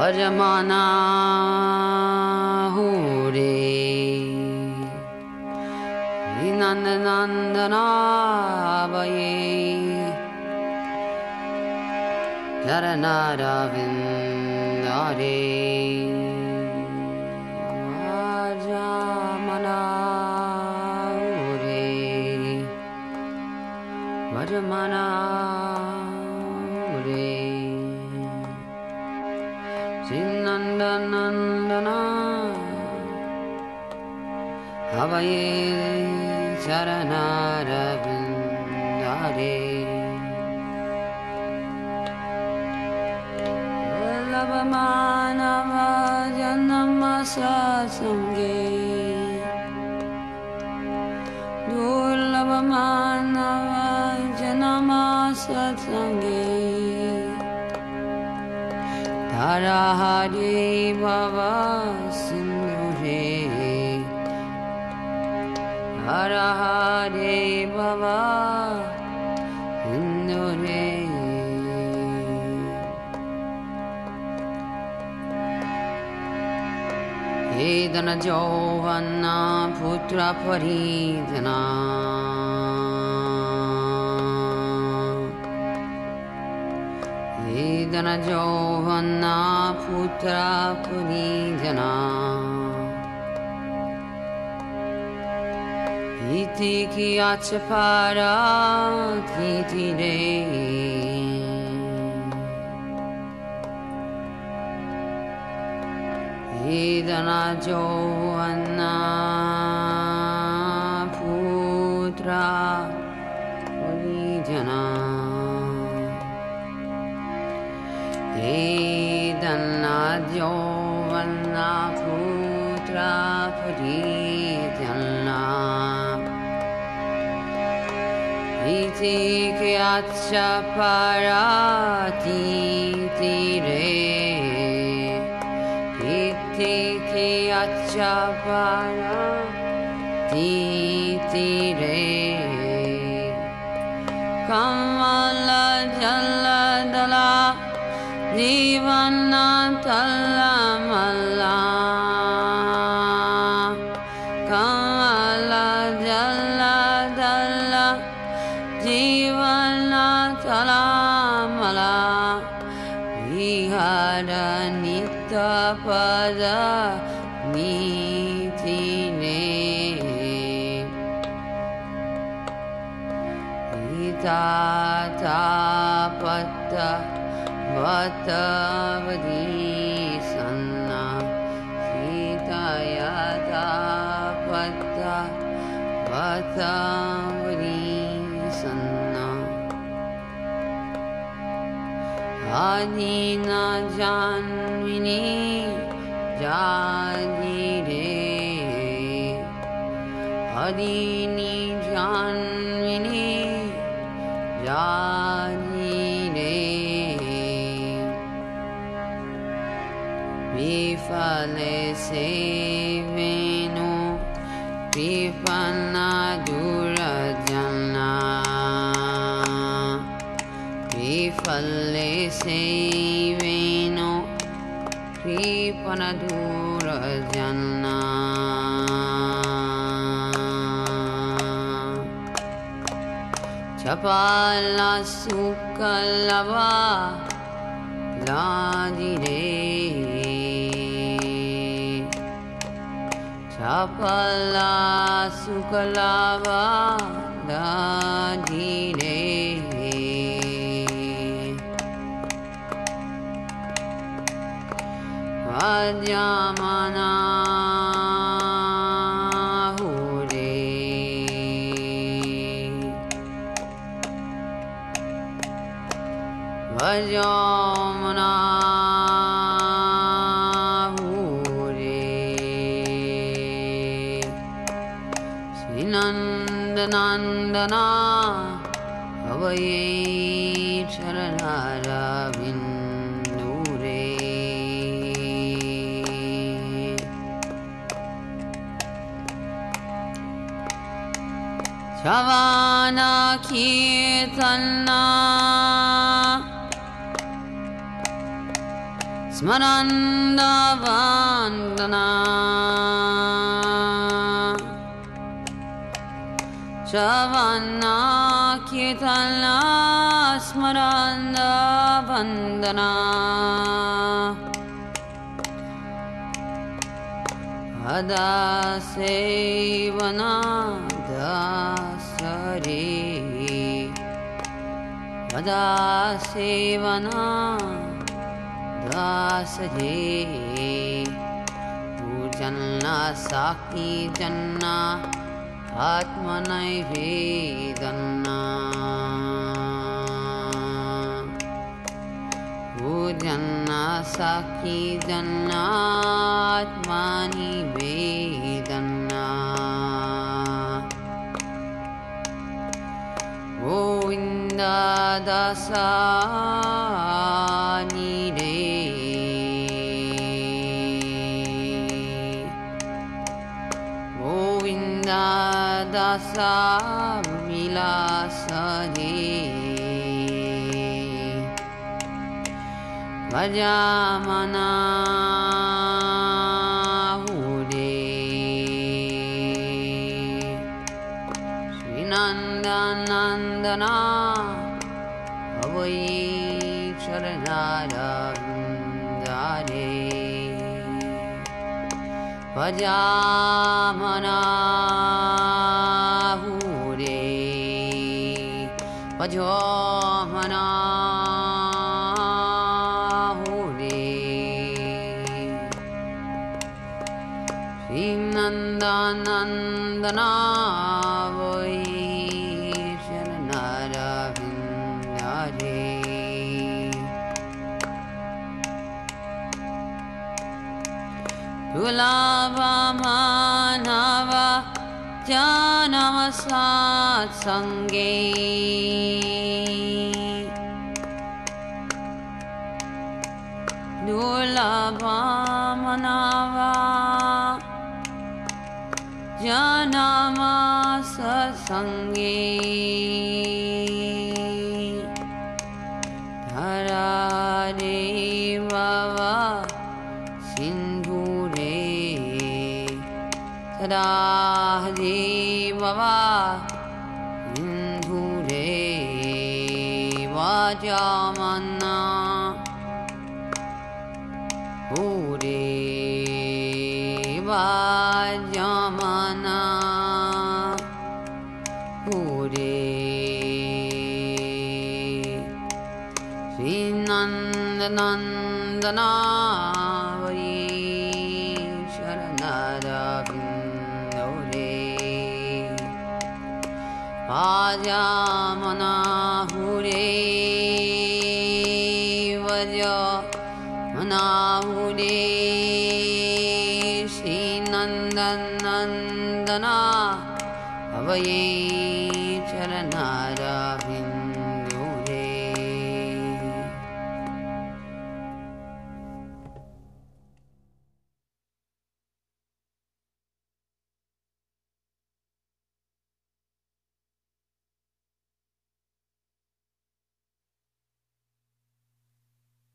Vajamana Hure Vinandanandana Abaye Dharanara Vindare Vajamana Hure Vajamana Hure Sinandanandana Havaye Charanara Vindare Vallabhamanava Janamasa Sange Durlabhamanava Janamasa Sange Tarahari Baba Sindhure Tarahari Baba Sindhure Edana Jovana Putra Paridana Edana Jovana Putra Paridana Iti ki achapara titi re Edana Jovana Putra Parijana Edana Jovana Putra Parijana Iti ki achapara titi re Tiki achapara titi re Kamala jala dala Jivana tala mala Kamala jala dala Jivana tala mala Vihara nitya pada nitine Itata patta vatavadi sanna Sitayata patta vatavadi sanna Adina Janvini Jadire Adini Janvini Jadire Vifale Sevenu Vipana Durajana Vifale Sevenu Vipana Durajana Chapala Sukalava Ladire Chapala Sukalava Ladire Vajamana Hure Vajamana Hure Sinandanandana Havaye Charanara Vindure Shavana Kirtana Smaranda Vandana Shavana Kirtana Smaranda Vandana Ada Sevana Dasare Ada Sevana Dasare Pujanna Saki Janna Atmanai Vedana Pujanna Saki Janna Atmani Vedana Govinda Dasani Re Govinda Dasa Vilasare Vajamana Hure Srinandanandana Avai Charanarandare Vajamana Hure Vajamana Hure Srinandanandana Vai Charanarandare Tulava Manava Janama Satsange Tulava Manava Janama Satsange Dharare Vava Sindhure Sadahri Vava Sindhure Vajamana Hure Vajamana Hure Srinandanandana Vai Charanarabindore Vajamana Hure Vajamana Hure Srinandanandana Vai Charanarabindore